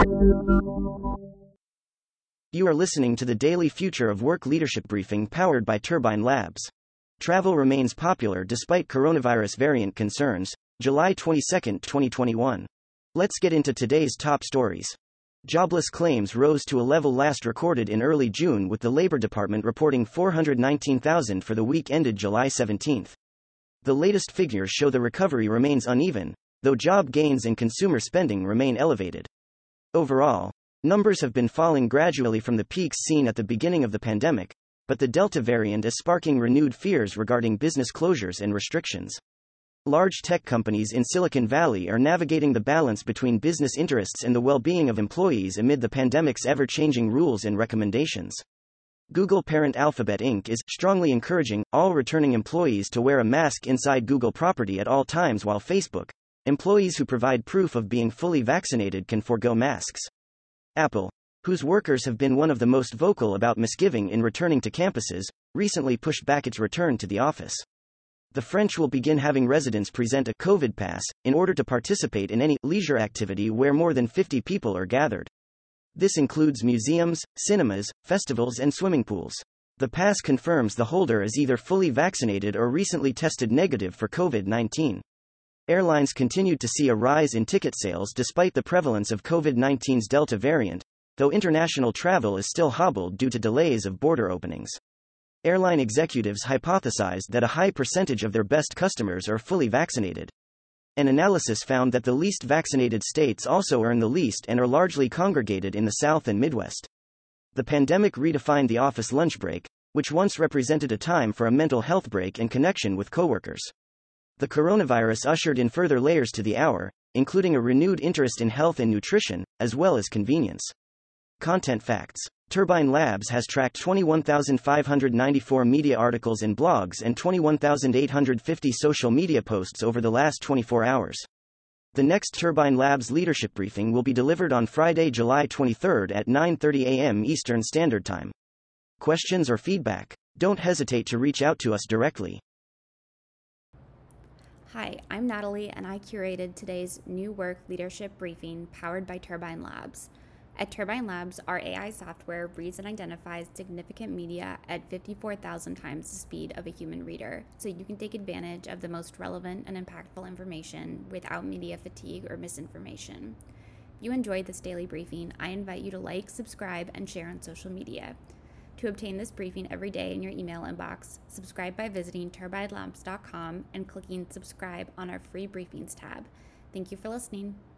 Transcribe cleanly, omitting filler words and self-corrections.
You are listening to the daily Future of Work Leadership Briefing powered by Turbine Labs. Travel remains popular despite coronavirus variant concerns. July 22, 2021. Let's get into today's top stories. Jobless claims rose to a level last recorded in early June, with the Labor Department reporting 419,000 for the week ended July 17. The latest figures show the recovery remains uneven, though job gains and consumer spending remain elevated. Overall, numbers have been falling gradually from the peaks seen at the beginning of the pandemic, but the Delta variant is sparking renewed fears regarding business closures and restrictions. Large tech companies in Silicon Valley are navigating the balance between business interests and the well-being of employees amid the pandemic's ever-changing rules and recommendations. Google parent Alphabet Inc. is strongly encouraging all returning employees to wear a mask inside Google property at all times, while Facebook, employees who provide proof of being fully vaccinated can forego masks. Apple, whose workers have been one of the most vocal about misgiving in returning to campuses, recently pushed back its return to the office. The French will begin having residents present a COVID pass in order to participate in any leisure activity where more than 50 people are gathered. This includes museums, cinemas, festivals, and swimming pools. The pass confirms the holder is either fully vaccinated or recently tested negative for COVID-19. Airlines continued to see a rise in ticket sales despite the prevalence of COVID-19's Delta variant, though international travel is still hobbled due to delays of border openings. Airline executives hypothesized that a high percentage of their best customers are fully vaccinated. An analysis found that the least vaccinated states also earn the least and are largely congregated in the South and Midwest. The pandemic redefined the office lunch break, which once represented a time for a mental health break and connection with coworkers. The coronavirus ushered in further layers to the hour, including a renewed interest in health and nutrition, as well as convenience. Content facts. Turbine Labs has tracked 21,594 media articles and blogs and 21,850 social media posts over the last 24 hours. The next Turbine Labs leadership briefing will be delivered on Friday, July 23 at 9:30 a.m. Eastern Standard Time. Questions or feedback? Don't hesitate to reach out to us directly. Hi, I'm Natalie, and I curated today's New Work Leadership Briefing powered by Turbine Labs. At Turbine Labs, our AI software reads and identifies significant media at 54,000 times the speed of a human reader, so you can take advantage of the most relevant and impactful information without media fatigue or misinformation. If you enjoyed this daily briefing, I invite you to like, subscribe, and share on social media. To obtain this briefing every day in your email inbox, subscribe by visiting turbinelabs.com and clicking subscribe on our free briefings tab. Thank you for listening.